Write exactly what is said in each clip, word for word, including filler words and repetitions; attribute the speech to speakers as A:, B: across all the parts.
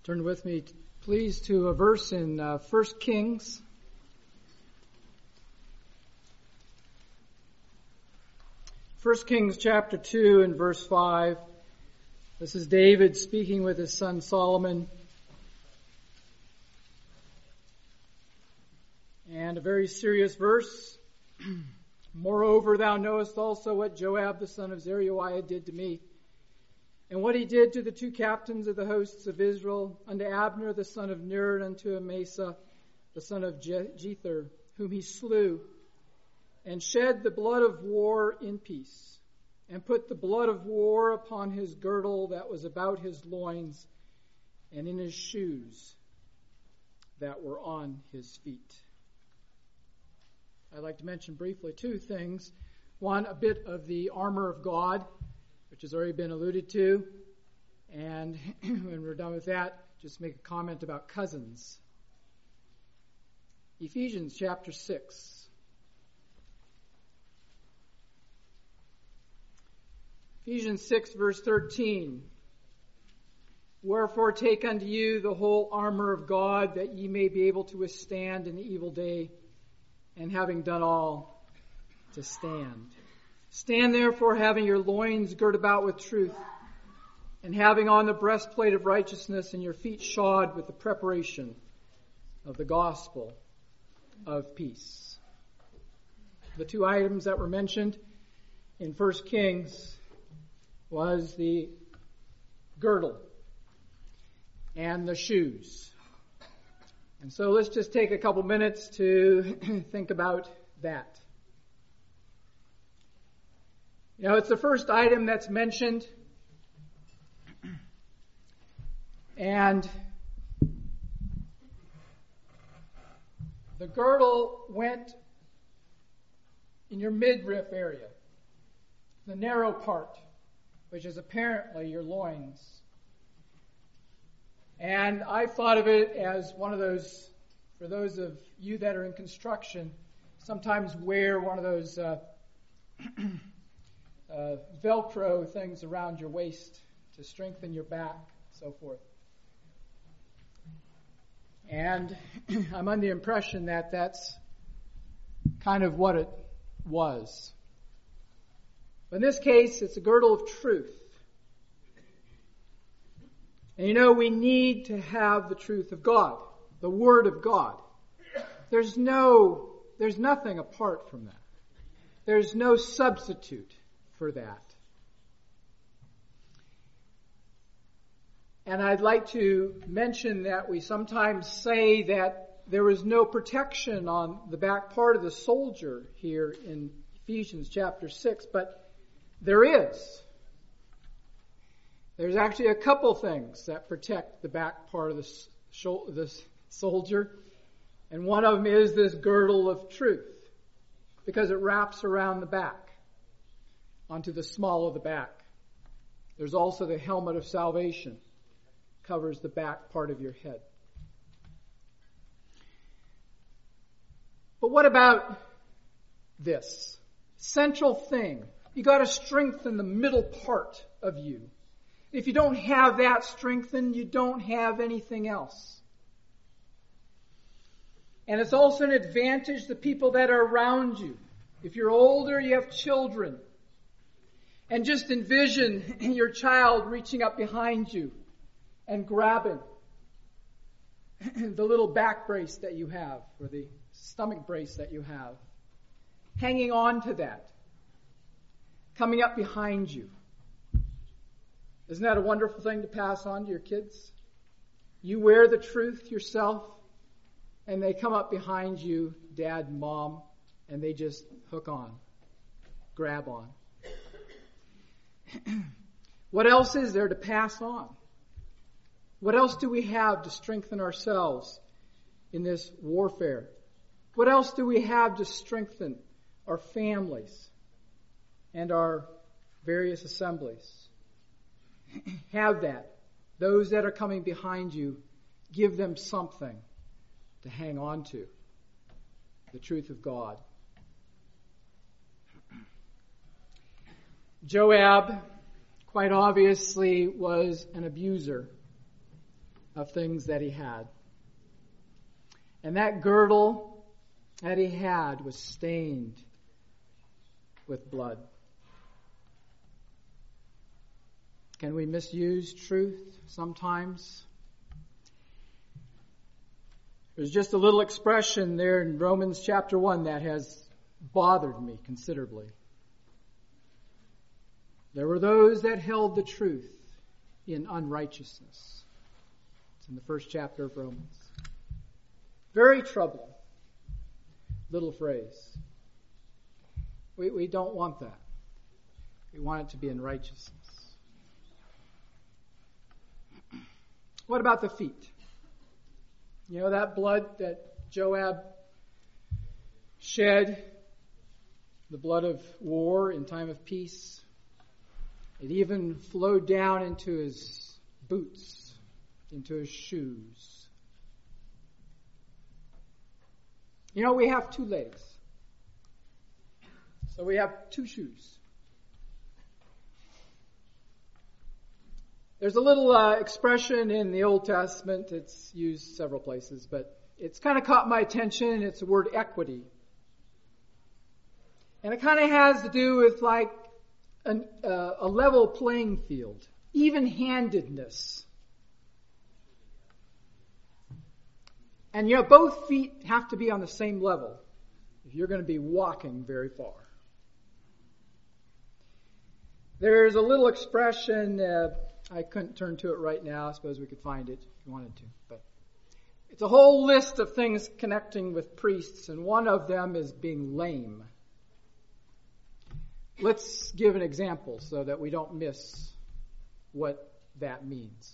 A: Turn with me, please, to a verse in uh, First Kings. First Kings chapter two and verse five. This is David speaking with his son Solomon. And a very serious verse. Moreover, thou knowest also what Joab the son of Zeruiah did to me, and what he did to the two captains of the hosts of Israel, unto Abner the son of Ner, and unto Amasa the son of Jether, whom he slew, and shed the blood of war in peace, and put the blood of war upon his girdle that was about his loins, and in his shoes that were on his feet. I'd like to mention briefly two things. One, a bit of the armor of God, which has already been alluded to. And when we're done with that, just make a comment about cousins. Ephesians chapter six. Ephesians six verse thirteen. Wherefore take unto you the whole armor of God, that ye may be able to withstand in the evil day, and having done all, to stand. Stand therefore, having your loins girt about with truth, and having on the breastplate of righteousness, and your feet shod with the preparation of the gospel of peace. The two items that were mentioned in First Kings was the girdle and the shoes. And so let's just take a couple minutes to think about that. You know, it's the first item that's mentioned. And the girdle went in your midriff area, the narrow part, which is apparently your loins. And I thought of it as one of those, for those of you that are in construction, sometimes wear one of those uh, uh, Velcro things around your waist to strengthen your back, so forth. And I'm under the impression that that's kind of what it was. But in this case, it's a girdle of truth. And you know, we need to have the truth of God, the Word of God. There's no, there's nothing apart from that. There's no substitute for that. And I'd like to mention that we sometimes say that there is no protection on the back part of the soldier here in Ephesians chapter six, but there is. There's actually a couple things that protect the back part of the, the soldier. And one of them is this girdle of truth, because it wraps around the back, onto the small of the back. There's also the helmet of salvation, covers the back part of your head. But what about this central thing? You got to strengthen the middle part of you. If you don't have that strengthened, you don't have anything else. And it's also an advantage to people that are around you. If you're older, you have children. And just envision your child reaching up behind you and grabbing the little back brace that you have, or the stomach brace that you have. Hanging on to that. Coming up behind you. Isn't that a wonderful thing to pass on to your kids? You wear the truth yourself, and they come up behind you, dad and mom, and they just hook on, grab on. What else is there to pass on? What else do we have to strengthen ourselves in this warfare? What else do we have to strengthen our families and our various assemblies? Have that. Those that are coming behind you, give them something to hang on to. The truth of God. Joab, quite obviously, was an abuser of things that he had. And that girdle that he had was stained with blood. Can we misuse truth sometimes? There's just a little expression there in Romans chapter one that has bothered me considerably. There were those that held the truth in unrighteousness. It's in the first chapter of Romans. Very troubling little phrase. We, we don't want that. We want it to be in righteousness. What about the feet? You know that blood that Joab shed, the blood of war in time of peace? It even flowed down into his boots, into his shoes. You know, we have two legs. So we have two shoes. There's a little uh, expression in the Old Testament. It's used several places, but it's kind of caught my attention. It's the word equity. And it kind of has to do with like an, uh, a level playing field, even-handedness. And you know, both feet have to be on the same level if you're going to be walking very far. There's a little expression, uh, I couldn't turn to it right now. I suppose we could find it if you wanted to. But it's a whole list of things connecting with priests, and one of them is being lame. Let's give an example so that we don't miss what that means.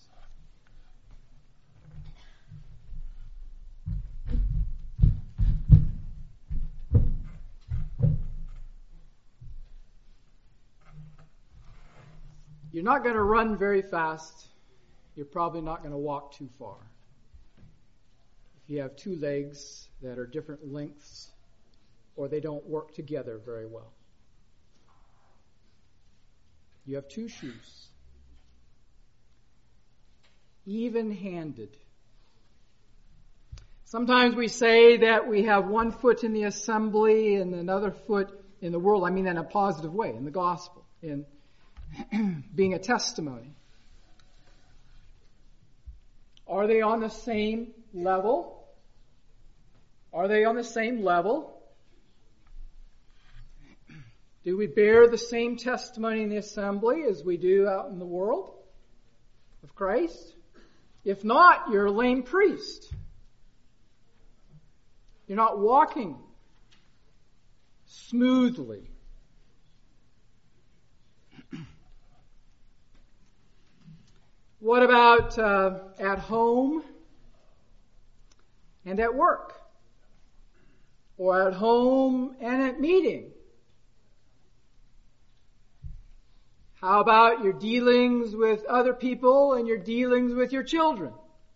A: You're not going to run very fast. You're probably not going to walk too far. If you have two legs that are different lengths, or they don't work together very well. You have two shoes. Even-handed. Sometimes we say that we have one foot in the assembly and another foot in the world. I mean that in a positive way, in the gospel, in being a testimony. Are they on the same level? Are they on the same level? Do we bear the same testimony in the assembly as we do out in the world of Christ? If not, you're a lame priest. You're not walking smoothly. What about uh, at home and at work? Or at home and at meeting? How about your dealings with other people and your dealings with your children?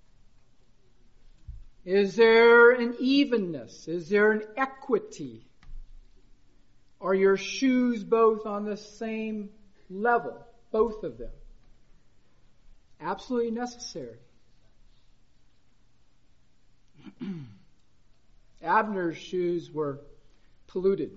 A: Is there an evenness? Is there an equity? Are your shoes both on the same level? Both of them. Absolutely necessary. Abner's shoes were polluted.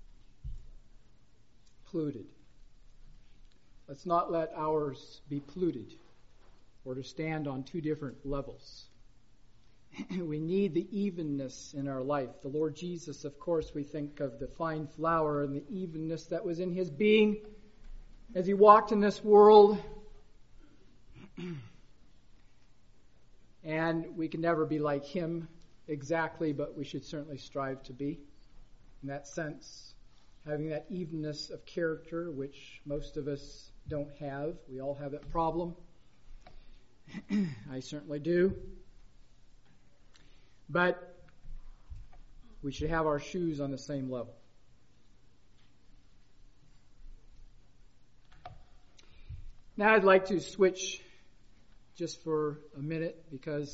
A: Polluted. Let's not let ours be polluted or to stand on two different levels. We need the evenness in our life. The Lord Jesus, of course, we think of the fine flour and the evenness that was in his being as he walked in this world. And we can never be like him exactly, but we should certainly strive to be. In that sense, having that evenness of character, which most of us don't have. We all have that problem. I certainly do. But we should have our shoes on the same level. Now I'd like to switch just for a minute, because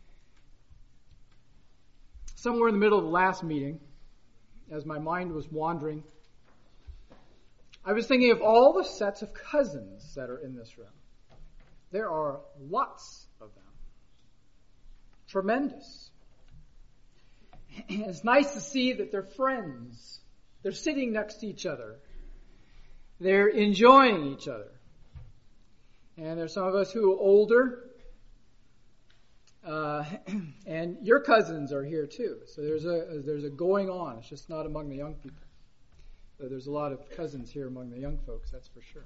A: somewhere in the middle of the last meeting, as my mind was wandering, I was thinking of all the sets of cousins that are in this room. There are lots of them. tremendous. It's nice to see that they're friends. They're sitting next to each other. They're enjoying each other. And there's some of us who are older. Uh, and your cousins are here too. So there's a there's a going on. It's just not among the young people. So there's a lot of cousins here among the young folks, that's for sure.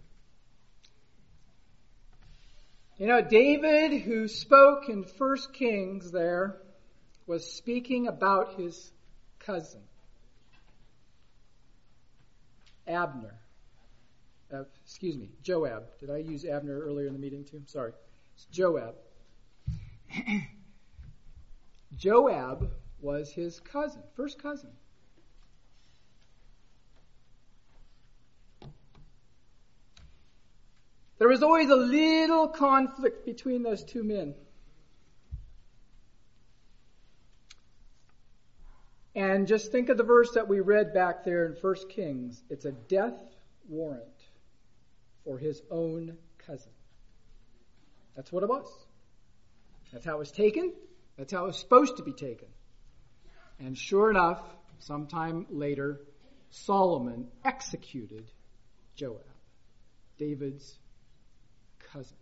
A: You know, David, who spoke in First Kings there, was speaking about his cousin, Abner. Uh, excuse me, Joab. Did I use Abner earlier in the meeting too? Sorry. It's Joab. Joab was his cousin, first cousin. There was always a little conflict between those two men. And just think of the verse that we read back there in First Kings. It's a death warrant for his own cousin. That's what it was. That's how it was taken. That's how it was supposed to be taken. And sure enough, sometime later, Solomon executed Joab, David's cousin.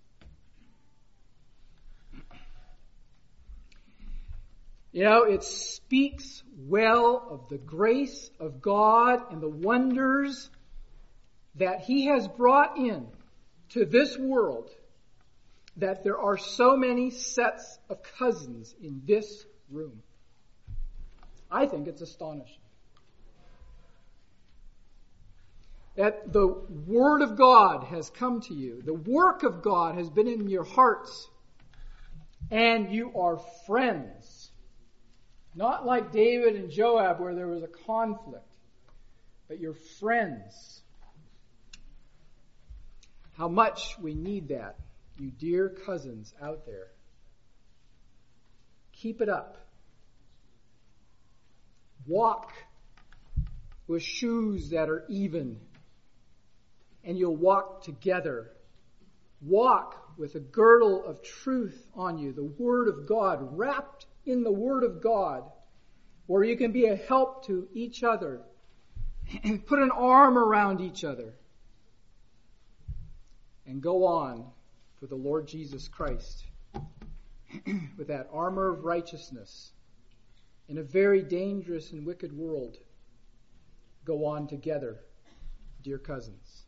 A: You know, it speaks well of the grace of God and the wonders that He has brought in to this world, that there are so many sets of cousins in this room. I think it's astonishing. That the Word of God has come to you. The work of God has been in your hearts. And you are friends. Not like David and Joab where there was a conflict. But you're friends. How much we need that, you dear cousins out there. Keep it up. Walk with shoes that are even. And you'll walk together. Walk with a girdle of truth on you, the Word of God, wrapped in the Word of God, where you can be a help to each other and put an arm around each other and go on for the Lord Jesus Christ with that armor of righteousness in a very dangerous and wicked world. Go on together, dear cousins.